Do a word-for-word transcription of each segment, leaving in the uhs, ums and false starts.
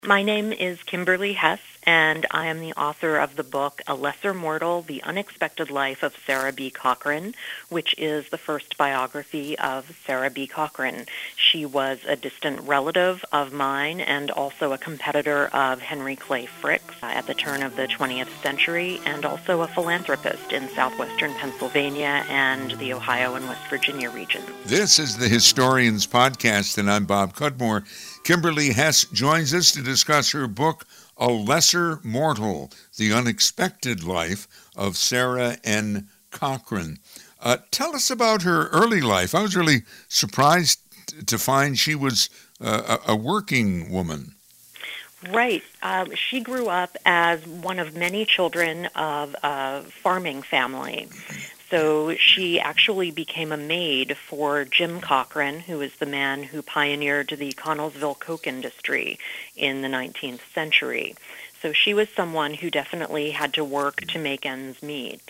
My name is Kimberly Hess, and I am the author of the book A Lesser Mortal, The Unexpected Life of Sarah B. Cochran, which is the first biography of Sarah B. Cochran. She was a distant relative of mine and also a competitor of Henry Clay Frick's at the turn of the twentieth century, and also a philanthropist in southwestern Pennsylvania and the Ohio and West Virginia regions. This is the Historians Podcast, and I'm Bob Cudmore. Kimberly Hess joins us to discuss her book, A Lesser Mortal, The Unexpected Life of Sarah N. Cochran. Uh, tell us about her early life. I was really surprised to find she was uh, a working woman. Right. Um, she grew up as one of many children of a farming family. So she actually became a maid for Jim Cochran, who is the man who pioneered the Connellsville coke industry in the nineteenth century. So she was someone who definitely had to work to make ends meet.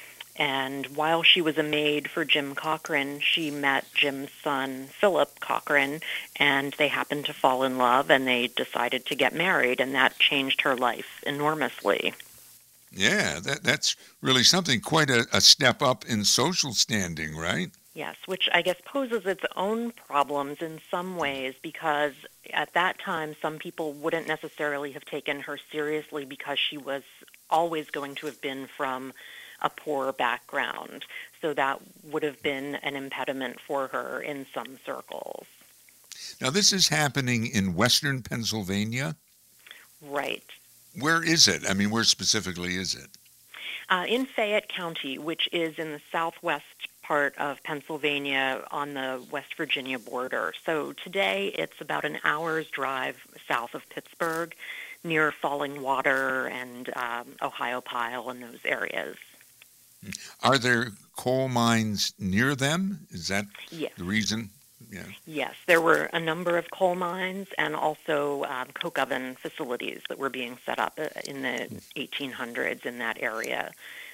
And while she was a maid for Jim Cochran, she met Jim's son, Philip Cochran, and they happened to fall in love, and they decided to get married, and that changed her life enormously. Yeah, that, that's really something, quite a, a step up in social standing, right? Yes, which I guess poses its own problems in some ways, because at that time some people wouldn't necessarily have taken her seriously because she was always going to have been from a poor background. So that would have been an impediment for her in some circles. Now, this is happening in western Pennsylvania? Right. Where is it? I mean, where specifically is it? Uh, in Fayette County, which is in the southwest part of Pennsylvania on the West Virginia border. So today it's about an hour's drive south of Pittsburgh, near Falling Water and um, Ohiopyle and those areas. Are there coal mines near them? Is that yes. the reason? Yeah. Yes, there were a number of coal mines and also um, coke oven facilities that were being set up in the eighteen hundreds in that area.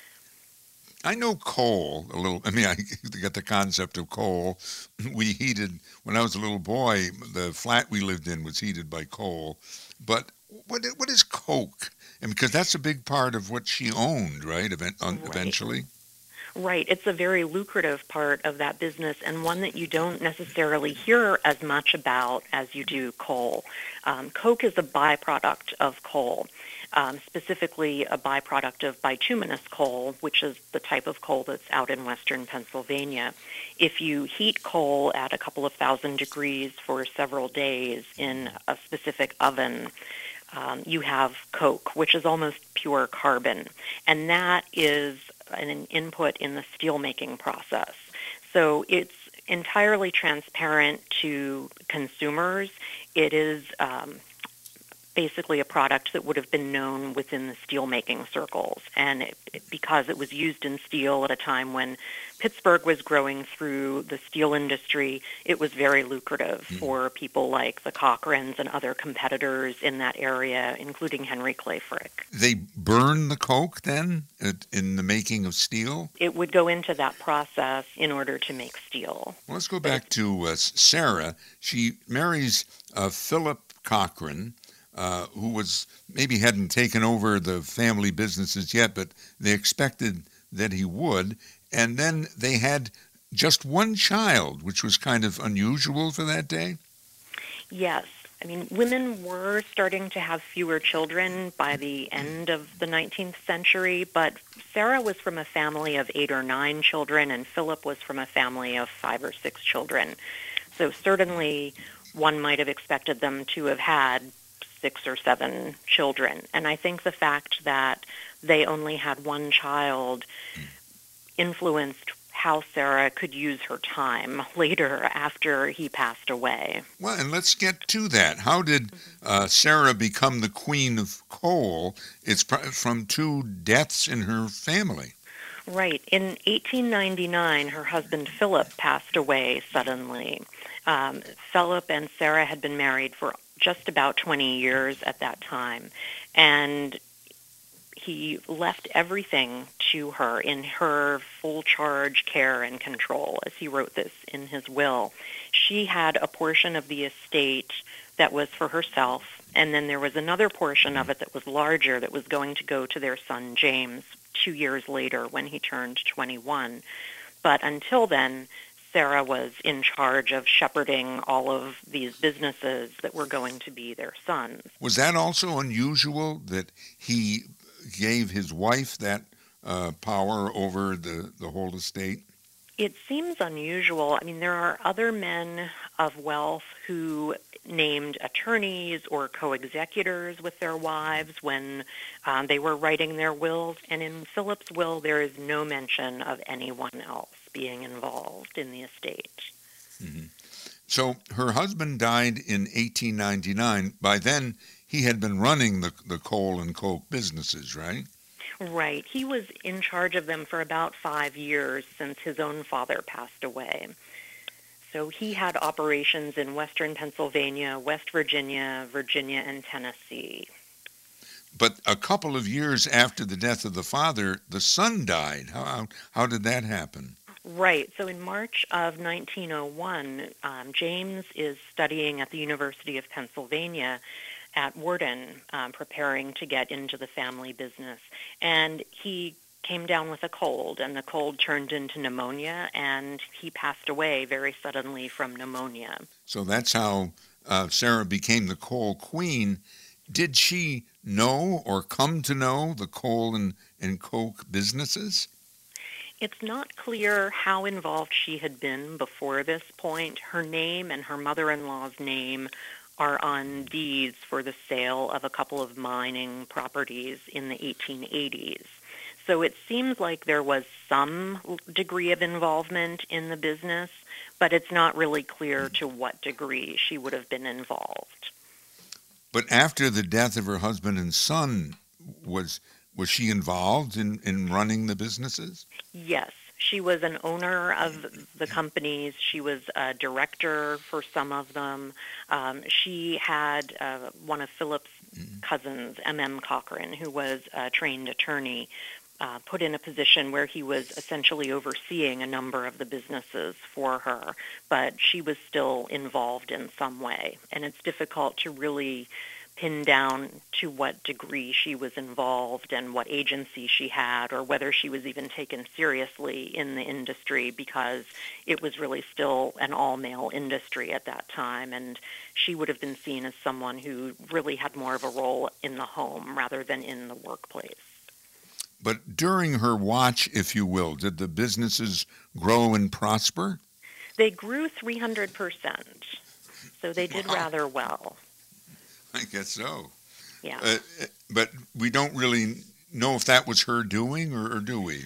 I know coal a little. I mean, I get the concept of coal. We heated, when I was a little boy, the flat we lived in was heated by coal. But what what is coke? And because that's a big part of what she owned, right, Event, right. eventually? Right. It's a very lucrative part of that business and one that you don't necessarily hear as much about as you do coal. Um, coke is a byproduct of coal, um, specifically a byproduct of bituminous coal, which is the type of coal that's out in western Pennsylvania. If you heat coal at a couple of thousand degrees for several days in a specific oven, um, you have coke, which is almost pure carbon. And that is an input in the steelmaking process. So it's entirely transparent to consumers. It is um, basically a product that would have been known within the steelmaking circles. And it, it, because it was used in steel at a time when Pittsburgh was growing through the steel industry, it was very lucrative mm. for people like the Cochrans and other competitors in that area, including Henry Clay Frick. They burn the coke then in the making of steel? It would go into that process in order to make steel. Well, let's go back to uh, Sarah. She marries uh, Philip Cochran, Uh, who was maybe hadn't taken over the family businesses yet, but they expected that he would. And then they had just one child, which was kind of unusual for that day. Yes. I mean, women were starting to have fewer children by the end of the nineteenth century, but Sarah was from a family of eight or nine children, and Philip was from a family of five or six children. So certainly one might have expected them to have had six or seven children. And I think the fact that they only had one child influenced how Sarah could use her time later after he passed away. Well, and let's get to that. How did uh, Sarah become the queen of coal? It's from two deaths in her family. Right. In eighteen ninety-nine, her husband Philip passed away suddenly. Um, Philip and Sarah had been married for just about twenty years at that time, and he left everything to her in her full charge, care, and control, as he wrote this in his will. She had a portion of the estate that was for herself, And then there was another portion of it that was larger that was going to go to their son James two years later when he turned twenty-one. But until then, Sarah was in charge of shepherding all of these businesses that were going to be their sons. Was that also unusual that he gave his wife that uh, power over the, the whole estate? It seems unusual. I mean, there are other men of wealth who named attorneys or co-executors with their wives when um, they were writing their wills. And in Philip's will, there is no mention of anyone else being involved in the estate. Mm-hmm. So her husband died in eighteen ninety-nine. By then, he had been running the, the coal and coke businesses, right? Right. He was in charge of them for about five years since his own father passed away. So he had operations in western Pennsylvania, West Virginia, Virginia, and Tennessee. But a couple of years after the death of the father, the son died. How, how did that happen? Right. So in March of nineteen oh one, um, James is studying at the University of Pennsylvania at Wharton, um, preparing to get into the family business. And he came down with a cold, and the cold turned into pneumonia, and he passed away very suddenly from pneumonia. So that's how uh, Sarah became the coal queen. Did she know or come to know the coal and, and coke businesses? It's not clear how involved she had been before this point. Her name and her mother-in-law's name are on deeds for the sale of a couple of mining properties in the eighteen eighties. So it seems like there was some degree of involvement in the business, but it's not really clear to what degree she would have been involved. But after the death of her husband and son, was was she involved in, in running the businesses? Yes. She was an owner of the companies. She was a director for some of them. Um, she had uh, one of Philip's cousins, M M Cochran, who was a trained attorney, uh, put in a position where he was essentially overseeing a number of the businesses for her, but she was still involved in some way. And it's difficult to really pin down to what degree she was involved and what agency she had, or whether she was even taken seriously in the industry, because it was really still an all-male industry at that time, and she would have been seen as someone who really had more of a role in the home rather than in the workplace. But during her watch, if you will, did the businesses grow and prosper? They grew three hundred percent, so they did Wow. rather well. I guess so. Yeah. Uh, but we don't really know if that was her doing, or, or do we?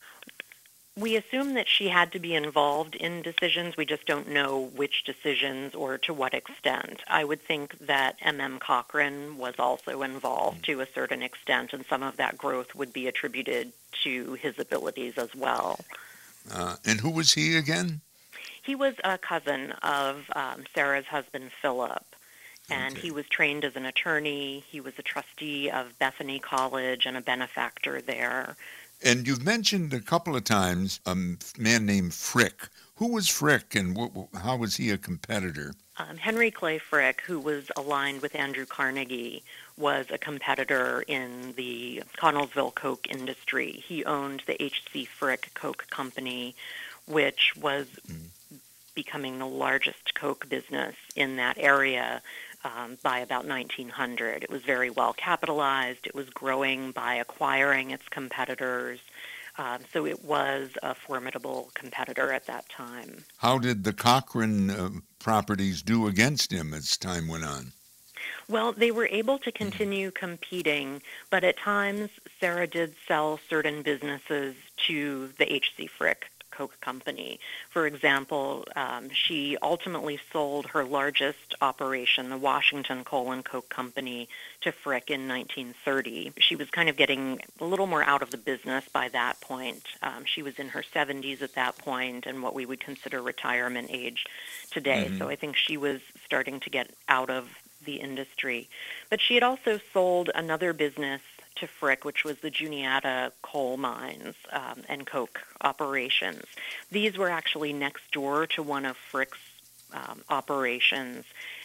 We assume that she had to be involved in decisions. We just don't know which decisions or to what extent. I would think that M M Cochran was also involved to a certain extent, and some of that growth would be attributed to his abilities as well. Uh, and who was he again? He was a cousin of um, Sarah's husband, Philip. And Okay. he was trained as an attorney. He was a trustee of Bethany College and a benefactor there. And you've mentioned a couple of times a man named Frick. Who was Frick, and what, how was he a competitor? Um, Henry Clay Frick, who was aligned with Andrew Carnegie, was a competitor in the Connellsville coke industry. He owned the H C Frick Coke Company, which was mm. becoming the largest coke business in that area. Um, by about nineteen hundred. It was very well capitalized. It was growing by acquiring its competitors. Um, so it was a formidable competitor at that time. How did the Cochran uh, properties do against him as time went on? Well, they were able to continue competing, but at times Sarah did sell certain businesses to the H C Frick Coke Company. For example, um, she ultimately sold her largest operation, the Washington Coal and Coke Company, to Frick in nineteen thirty. She was kind of getting a little more out of the business by that point. Um, she was in her seventies at that point, and what we would consider retirement age today. Mm-hmm. So I think she was starting to get out of the industry. But she had also sold another business to Frick, which was the Juniata coal mines um, and coke operations. These were actually next door to one of Frick's um, operations,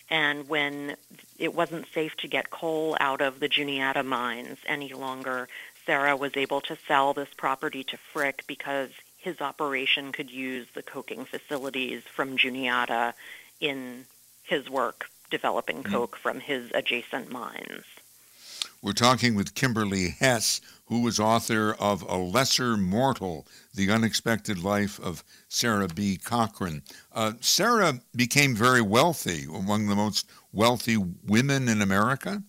And when it wasn't safe to get coal out of the Juniata mines any longer, Sarah was able to sell this property to Frick because his operation could use the coking facilities from Juniata in his work developing coke from his adjacent mines. We're talking with Kimberly Hess, who was author of A Lesser Mortal, The Unexpected Life of Sarah B. Cochran. Uh, Sarah became very wealthy, among the most wealthy women in America.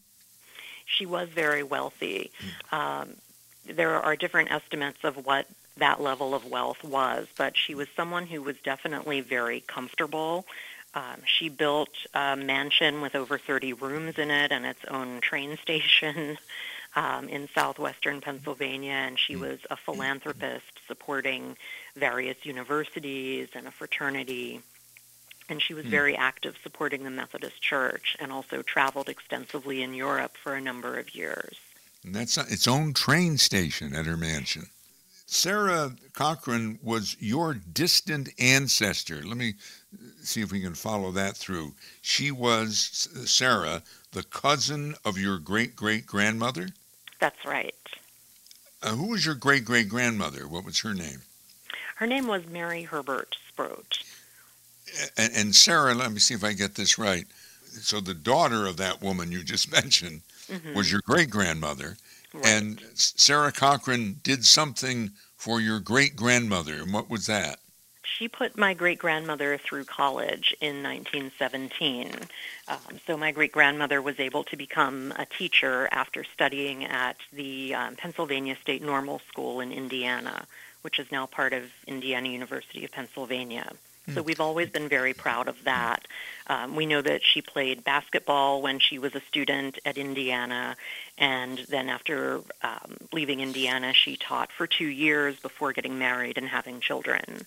She was very wealthy. Um, there are different estimates of what that level of wealth was, but she was someone who was definitely very comfortable. Um, she built a mansion with over thirty rooms in it and its own train station um, in southwestern Pennsylvania, and she was a philanthropist supporting various universities and a fraternity. And she was very active supporting the Methodist Church and also traveled extensively in Europe for a number of years. And that's its own train station at her mansion. Sarah Cochran was your distant ancestor. Let me see if we can follow that through. She was, Sarah, the cousin of your great-great-grandmother? That's right. Uh, who was your great-great-grandmother? What was her name? Her name was Mary Herbert Sproat. And, and Sarah, let me see if I get this right. So the daughter of that woman you just mentioned mm-hmm. was your great-grandmother. Right. And Sarah Cochran did something for your great-grandmother. And what was that? She put my great-grandmother through college in nineteen seventeen. Um, so my great-grandmother was able to become a teacher after studying at the um, Pennsylvania State Normal School in Indiana, which is now part of Indiana University of Pennsylvania. So we've always been very proud of that. Um, we know that she played basketball when she was a student at Indiana, and then after um, leaving Indiana, she taught for two years before getting married and having children.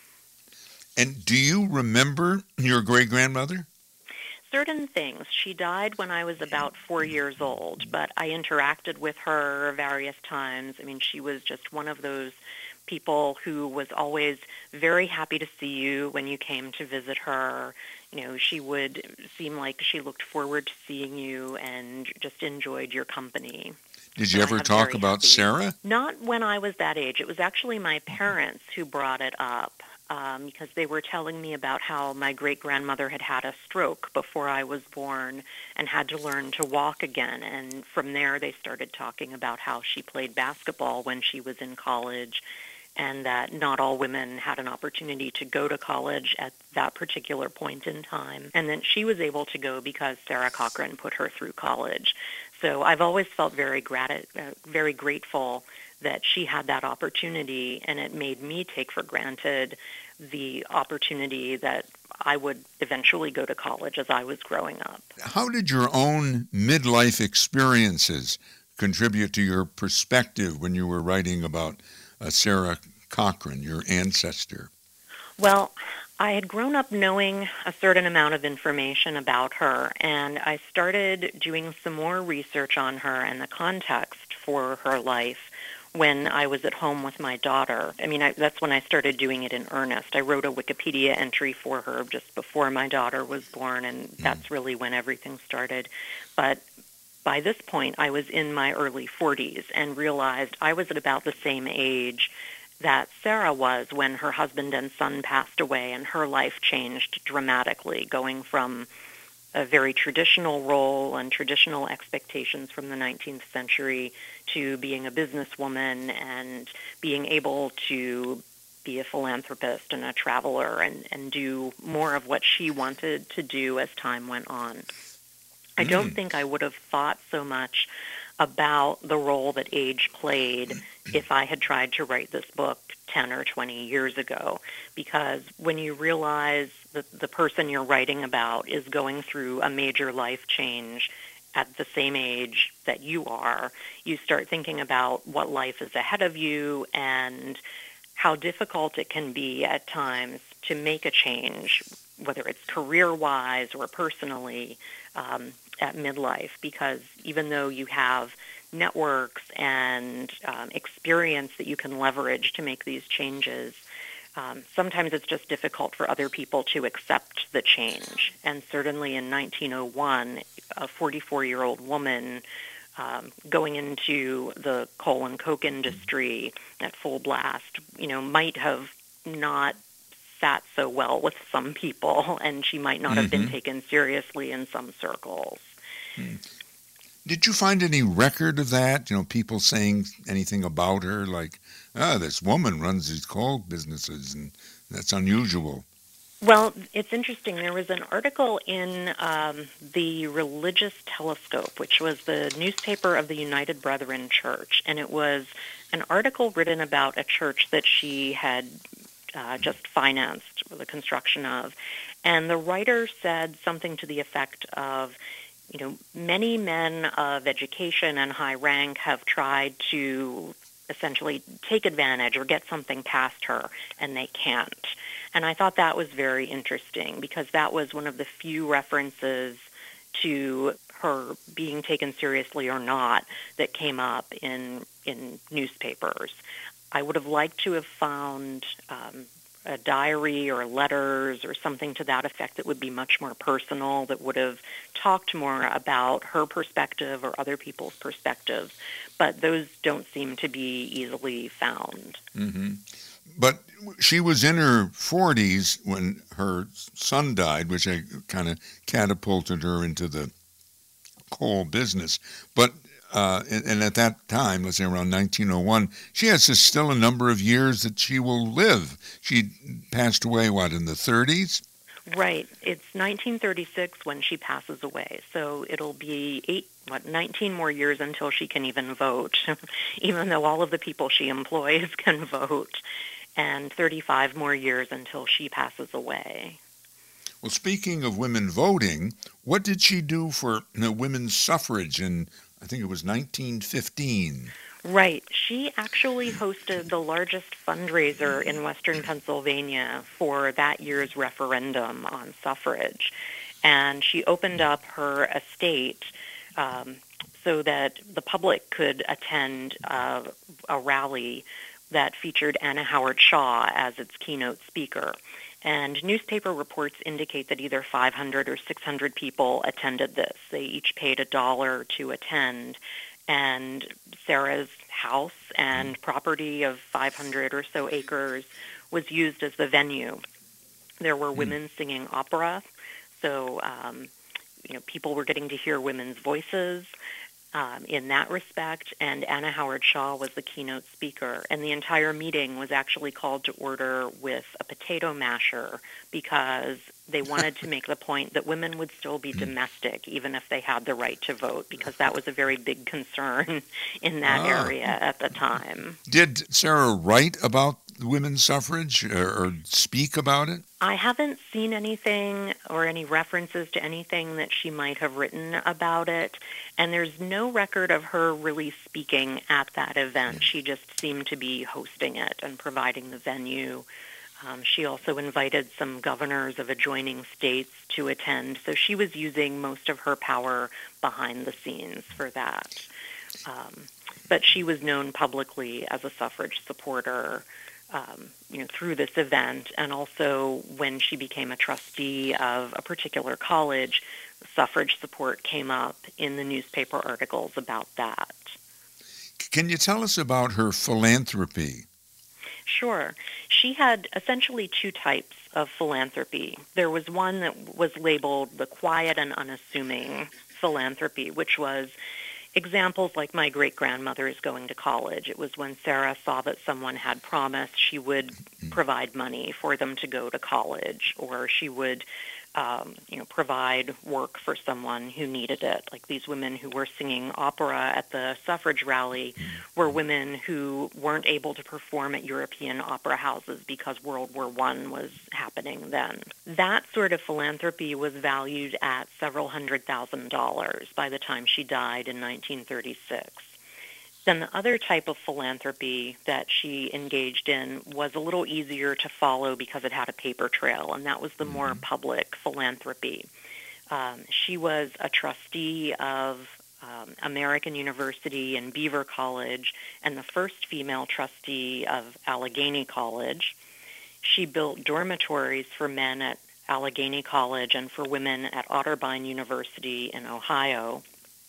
And do you remember your great-grandmother? Certain things. She died when I was about four years old, but I interacted with her various times. I mean, she was just one of those people who was always very happy to see you when you came to visit her. You know, she would seem like she looked forward to seeing you and just enjoyed your company. Did you ever talk about happy. Sarah? Not when I was that age. It was actually my parents who brought it up um, because they were telling me about how my great-grandmother had had a stroke before I was born and had to learn to walk again. And from there, they started talking about how she played basketball when she was in college, and that not all women had an opportunity to go to college at that particular point in time. And then she was able to go because Sarah Cochran put her through college. So I've always felt very grat- uh, very grateful that she had that opportunity, and it made me take for granted the opportunity that I would eventually go to college as I was growing up. How did your own midlife experiences contribute to your perspective when you were writing about Uh, Sarah Cochran, your ancestor? Well, I had grown up knowing a certain amount of information about her, and I started doing some more research on her and the context for her life when I was at home with my daughter. I mean, I, that's when I started doing it in earnest. I wrote a Wikipedia entry for her just before my daughter was born, and mm. that's really when everything started. But by this point, I was in my early forties and realized I was at about the same age that Sarah was when her husband and son passed away, and her life changed dramatically, going from a very traditional role and traditional expectations from the nineteenth century to being a businesswoman and being able to be a philanthropist and a traveler and, and do more of what she wanted to do as time went on. I don't think I would have thought so much about the role that age played if I had tried to write this book ten or twenty years ago, because when you realize that the person you're writing about is going through a major life change at the same age that you are, you start thinking about what life is ahead of you and how difficult it can be at times to make a change, whether it's career-wise or personally, um, at midlife, because even though you have networks and um, experience that you can leverage to make these changes, Um, sometimes it's just difficult for other people to accept the change. And certainly in nineteen oh one, a forty-four-year-old woman um, going into the coal and coke industry at full blast, you know, might have not sat so well with some people, and she might not have been Mm-hmm. taken seriously in some circles. Hmm. Did you find any record of that? You know, people saying anything about her, like, ah, this woman runs these coal businesses, and that's unusual. Well, it's interesting. There was an article in um, the Religious Telescope, which was the newspaper of the United Brethren Church, and it was an article written about a church that she had uh, just financed the construction of. And the writer said something to the effect of, you know, many men of education and high rank have tried to essentially take advantage or get something past her, and they can't. And I thought that was very interesting because that was one of the few references to her being taken seriously or not that came up in in newspapers. I would have liked to have found um, a diary or letters or something to that effect that would be much more personal, that would have talked more about her perspective or other people's perspectives. But those don't seem to be easily found. Mm-hmm. But she was in her forties when her son died, which kind of catapulted her into the coal business. But uh, and, and at that time, let's say around nineteen oh one, she has still a number of years that she will live. She passed away, what, in the thirties? Right. It's nineteen thirty-six when she passes away. So it'll be eight, what, nineteen more years until she can even vote, even though all of the people she employs can vote, and thirty-five more years until she passes away. Well, speaking of women voting, what did she do for you know, women's suffrage in, I think it was nineteen fifteen? Right. She actually hosted the largest fundraiser in Western Pennsylvania for that year's referendum on suffrage. And she opened up her estate um, so that the public could attend uh, a rally that featured Anna Howard Shaw as its keynote speaker. And newspaper reports indicate that either five hundred or six hundred people attended this. They each paid a dollar to attend. And Sarah's house and property of five hundred or so acres was used as the venue. There were women singing opera, so um, you know people were getting to hear women's voices um, in that respect. And Anna Howard Shaw was the keynote speaker, and the entire meeting was actually called to order with a potato masher because they wanted to make the point that women would still be domestic even if they had the right to vote, because that was a very big concern in that Ah. area at the time. Did Sarah write about women's suffrage or, or speak about it? I haven't seen anything or any references to anything that she might have written about it, and there's no record of her really speaking at that event. She just seemed to be hosting it and providing the venue. Um, she also invited some governors of adjoining states to attend, so she was using most of her power behind the scenes for that. Um, but she was known publicly as a suffrage supporter, um, you know, through this event, and also when she became a trustee of a particular college, suffrage support came up in the newspaper articles about that. Can you tell us about her philanthropy? Sure. She had essentially two types of philanthropy. There was one that was labeled the quiet and unassuming philanthropy, which was examples like my great-grandmother is going to college. It was when Sarah saw that someone had promised she would provide money for them to go to college, or she would um, you know, provide work for someone who needed it. Like these women who were singing opera at the suffrage rally were women who weren't able to perform at European opera houses because World War One was happening then. That sort of philanthropy was valued at several hundred thousand dollars by the time she died in nineteen thirty-six. Then the other type of philanthropy that she engaged in was a little easier to follow because it had a paper trail, and that was the more public philanthropy. Um, she was a trustee of um, American University and Beaver College, and the first female trustee of Allegheny College. She built dormitories for men at Allegheny College and for women at Otterbein University in Ohio.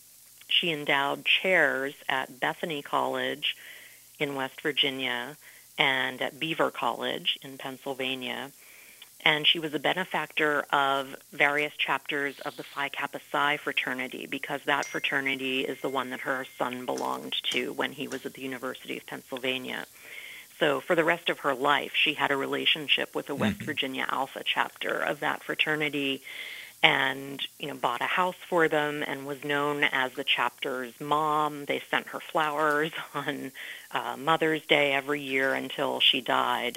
She endowed chairs at Bethany College in West Virginia and at Beaver College in Pennsylvania. And she was a benefactor of various chapters of the Phi Kappa Psi fraternity, because that fraternity is the one that her son belonged to when he was at the University of Pennsylvania. So for the rest of her life, she had a relationship with the West mm-hmm. Virginia Alpha chapter of that fraternity, and, you know, bought a house for them and was known as the chapter's mom. They sent her flowers on uh, Mother's Day every year until she died.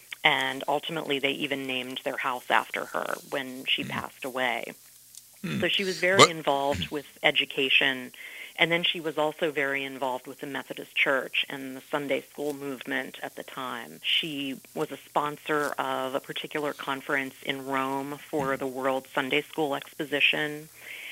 And ultimately, they even named their house after her when she mm. passed away. Mm. So she was very but, involved with education. And then she was also very involved with the Methodist Church and the Sunday school movement at the time. She was a sponsor of a particular conference in Rome for the World Sunday School Exposition.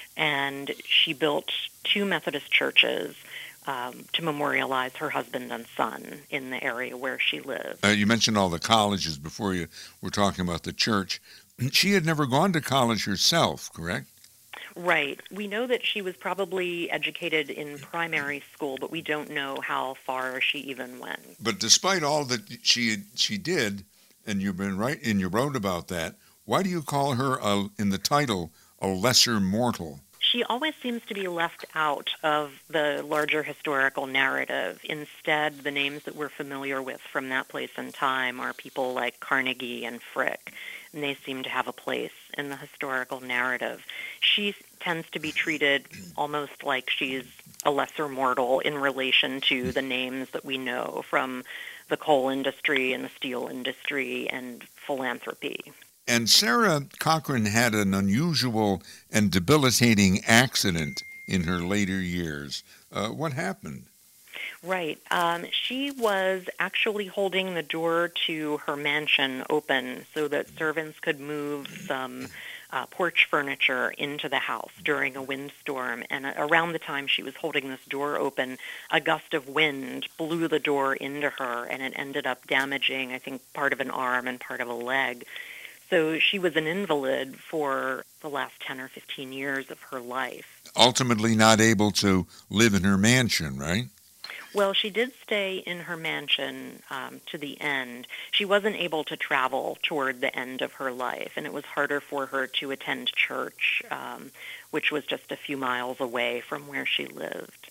And she built two Methodist churches Um, to memorialize her husband and son in the area where she lived. Uh, you mentioned all the colleges before you were talking about the church. She had never gone to college herself, correct? Right. We know that she was probably educated in primary school, but we don't know how far she even went. But despite all that she she did, and you've been right, and you wrote about that, why do you call her, a, in the title, a lesser mortal? She always seems to be left out of the larger historical narrative. Instead, the names that we're familiar with from that place and time are people like Carnegie and Frick, and they seem to have a place in the historical narrative. She tends to be treated almost like she's a lesser mortal in relation to the names that we know from the coal industry and the steel industry and philanthropy. And Sarah Cochran had an unusual and debilitating accident in her later years. Uh, what happened? Right. Um, she was actually holding the door to her mansion open so that servants could move some uh, porch furniture into the house during a windstorm. And uh, around the time she was holding this door open, a gust of wind blew the door into her, and it ended up damaging, I think, part of an arm and part of a leg. So she was an invalid for the last ten or fifteen years of her life. Ultimately not able to live in her mansion, right? Well, she did stay in her mansion um, to the end. She wasn't able to travel toward the end of her life, and it was harder for her to attend church, um, which was just a few miles away from where she lived.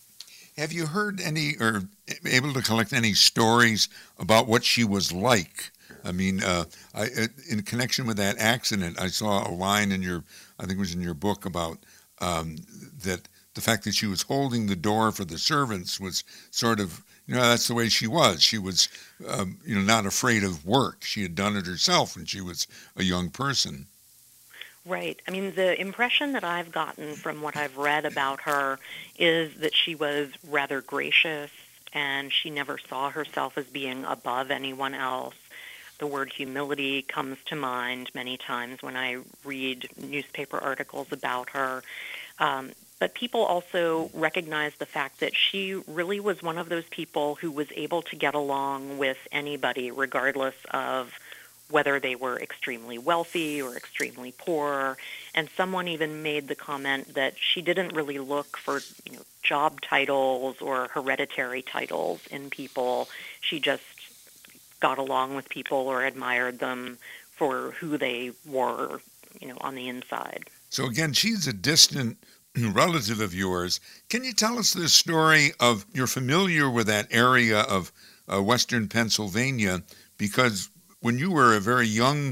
Have you heard any, or able to collect any stories about what she was like? I mean, uh, I, in connection with that accident, I saw a line in your, I think it was in your book, about um, that the fact that she was holding the door for the servants was sort of, you know, that's the way she was. She was, um, you know, not afraid of work. She had done it herself when she was a young person. Right. I mean, the impression that I've gotten from what I've read about her is that she was rather gracious, and she never saw herself as being above anyone else. The word humility comes to mind many times when I read newspaper articles about her. Um, but people also recognize the fact that she really was one of those people who was able to get along with anybody, regardless of whether they were extremely wealthy or extremely poor. And someone even made the comment that she didn't really look for, you know, job titles or hereditary titles in people. She just got along with people or admired them for who they were, you know, on the inside. So again, she's a distant relative of yours. Can you tell us the story of, you're familiar with that area of uh, western Pennsylvania, because when you were a very young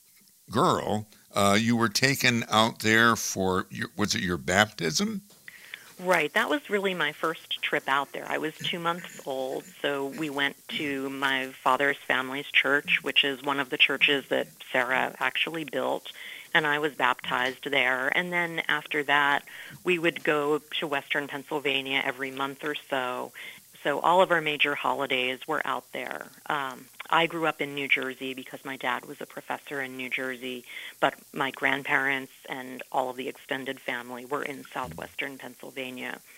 girl, uh, you were taken out there for, your, was it your baptism? Right. That was really my first trip out there. I was two months old, so we went to my father's family's church, which is one of the churches that Sarah actually built, and I was baptized there. And then after that, we would go to western Pennsylvania every month or so. So all of our major holidays were out there. Um, I grew up in New Jersey because my dad was a professor in New Jersey, but my grandparents and all of the extended family were in southwestern Pennsylvania.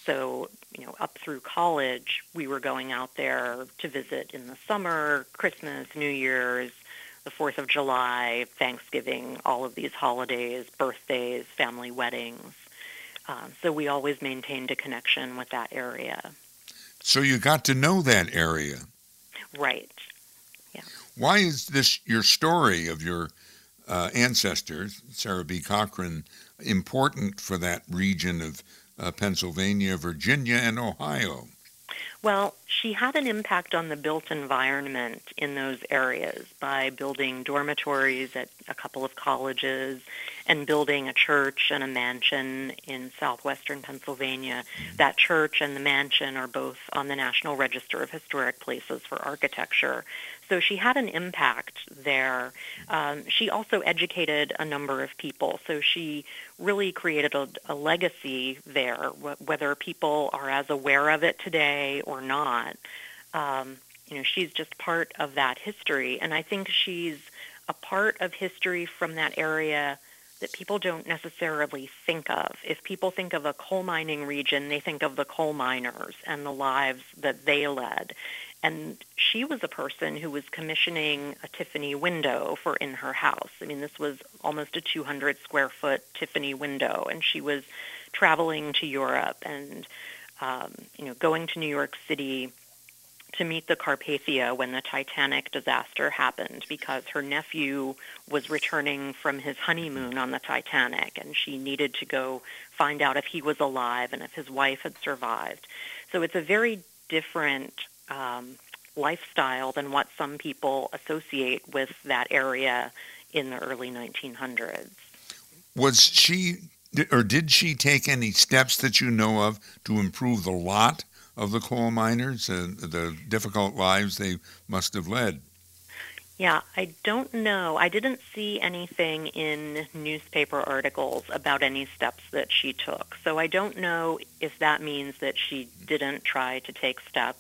So, you know, up through college, we were going out there to visit in the summer, Christmas, New Year's, the fourth of July, Thanksgiving, all of these holidays, birthdays, family weddings. Um, so we always maintained a connection with that area. So you got to know that area. Right. Yeah. Why is this, your story of your uh, ancestors, Sarah B. Cochran, important for that region of uh, Pennsylvania, Virginia, and Ohio? Well, she had an impact on the built environment in those areas by building dormitories at a couple of colleges and building a church and a mansion in southwestern Pennsylvania. That church and the mansion are both on the National Register of Historic Places for Architecture. So she had an impact there. Um, she also educated a number of people. So she really created a, a legacy there, wh- whether people are as aware of it today or not. Um, you know, she's just part of that history. And I think she's a part of history from that area that people don't necessarily think of. If people think of a coal mining region, they think of the coal miners and the lives that they led. And she was a person who was commissioning a Tiffany window for in her house. I mean, this was almost a two hundred square foot Tiffany window, and she was traveling to Europe and, um, you know, going to New York City to meet the Carpathia when the Titanic disaster happened, because her nephew was returning from his honeymoon on the Titanic, and she needed to go find out if he was alive and if his wife had survived. So it's a very different um, lifestyle than what some people associate with that area in the early nineteen hundreds. Was she, or did she take any steps that you know of to improve the lot of the coal miners and the difficult lives they must have led? Yeah, I don't know. I didn't see anything in newspaper articles about any steps that she took. So I don't know if that means that she didn't try to take steps,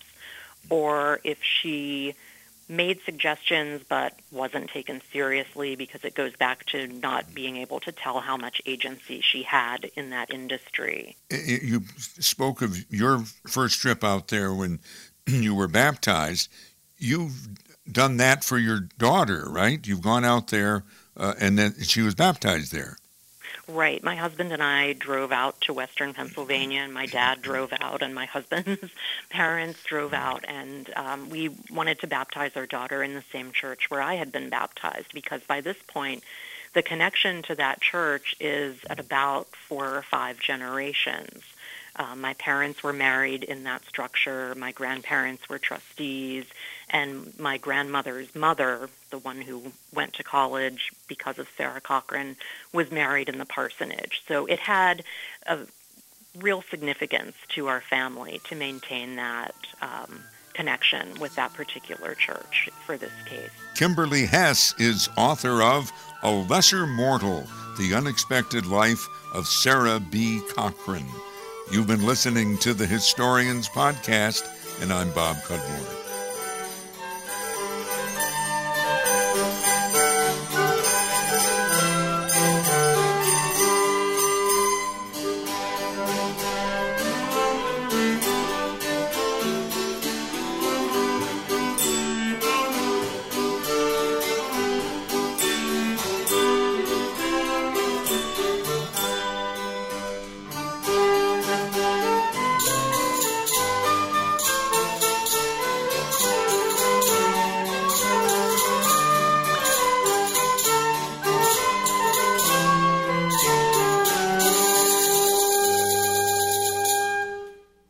or if she made suggestions but wasn't taken seriously, because it goes back to not being able to tell how much agency she had in that industry. You spoke of your first trip out there when you were baptized. You've done that for your daughter, right? You've gone out there uh, and then she was baptized there. Right. My husband and I drove out to western Pennsylvania, and my dad drove out, and my husband's parents drove out, and um, we wanted to baptize our daughter in the same church where I had been baptized, because by this point, the connection to that church is at about four or five generations. Uh, my parents were married in that structure. My grandparents were trustees, and my grandmother's mother, the one who went to college because of Sarah Cochran, was married in the parsonage. So it had a real significance to our family to maintain that um, connection with that particular church for this case. Kimberly Hess is author of A Lesser Mortal, The Unexpected Life of Sarah B. Cochran. You've been listening to the Historians Podcast, and I'm Bob Cudmore.